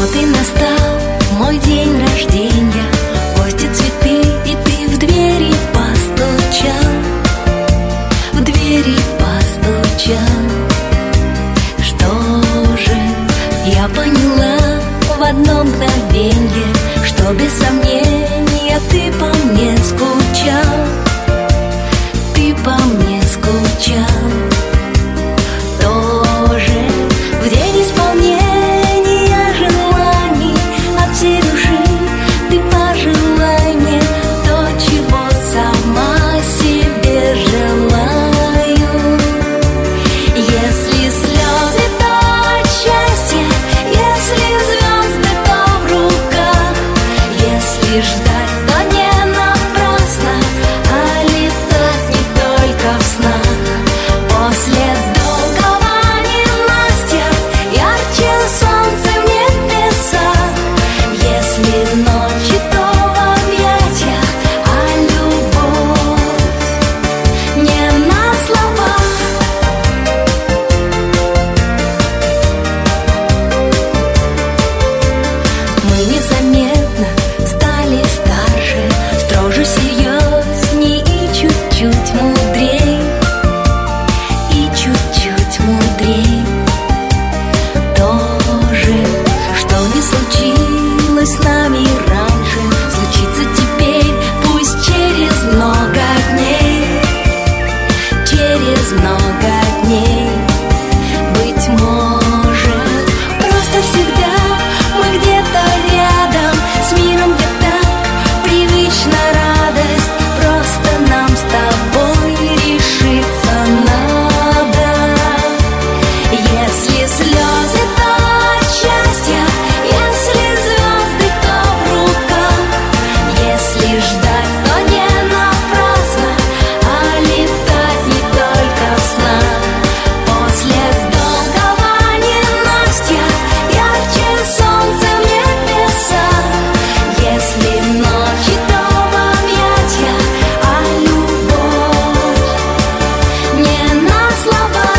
Вот и настал мой день рождения, гости, цветы, и ты в двери постучал, в двери постучал. Что же я поняла в одно мгновенье, что без сомнения ты по мне скучал, ты по мне скучал. Тоже в день исполнения желаний от всей души ты пожелай мне то, чего сама себе желаю. Если слезы, то от счастья, если звезды, то в руках, если ждать, то не напрасно, а летать не только в снах. После долгого ненастья ярче солнце в небесах, если ночи, то в объятиях, а любовь не на словах. Мы незаметно стали старше, строже, серьезней и чуть-чуть мудрей, и чуть-чуть мудрей. То же, что не случилось с нами раньше, случится теперь, пусть через много дней, через много дней. Быть может, просто всегда мы где-то рядом с миром, где так привычна радость, просто нам с тобой решиться надо. Если слезы, то от счастья, если звезды, то в руках, если ждать, то не напрасно, а летать не только в снах. После долгого ненастья ярче солнце в небесах, если ночи, то в объятиях, а любовь не на словах.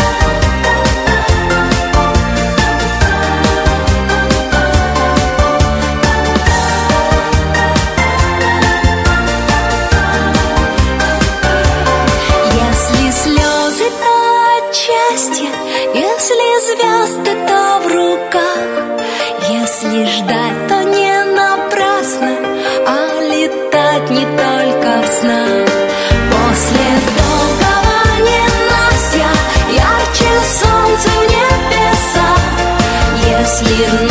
Если слезы, то от счастья, если звезды, то в руках, если ждать, то не напрасно, а летать не только в снах. После долгого ненастья ярче солнце в небесах, если